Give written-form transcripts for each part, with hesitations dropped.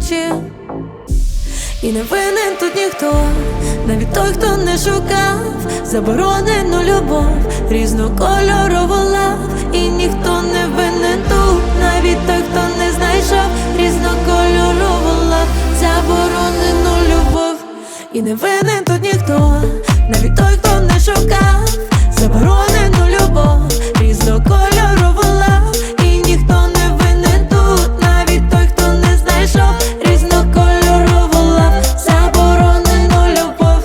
ночі. І не винен тут ніхто, навіть той, хто не шукав заборонену любов, різнокольорову лав. І ніхто не винен тут, навіть той, хто не знайшов різнокольорову лав, заборонену любов. І не винен тут ніхто, навіть той, хто не шукав заборонену любов, різнокольорову лав. І ніхто не винен тут, навіть той, хто не знайшов різнокольорову лав, заборонену любов.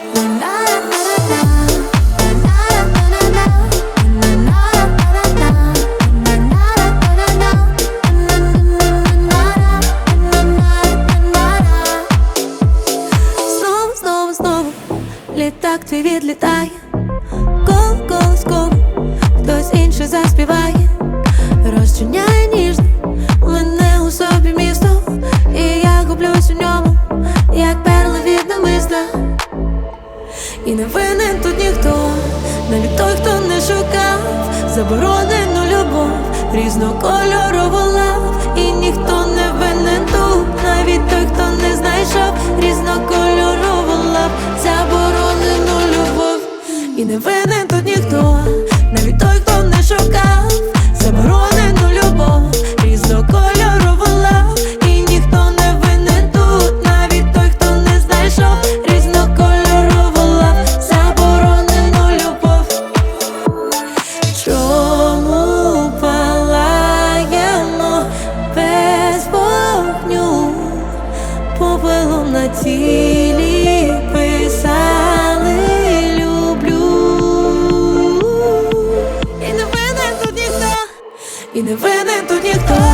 Знову літак твій відлітає, колос, хтось інший заспіває, розчиняє ніжно мене у собі місто, і я гублюсь у ньому, як перли від намиста. І не винен тут ніхто, навіть той, хто не шукав заборонену любов, різнокольорову лав. І ніхто не винен тут, навіть той, хто не знайшов різнокольорову лав, заборонену любов. І не винен тут ніхто, навіть той, хто не шукав заборонену любов, різнокольорову лав. І ніхто не винен тут, навіть той, хто не знайшов різнокольорову лав, заборонену любов. Чому палаємо без вогню, попелом на тілі писали люблю. І не винен тут ніхто, і не винен тут ніхто.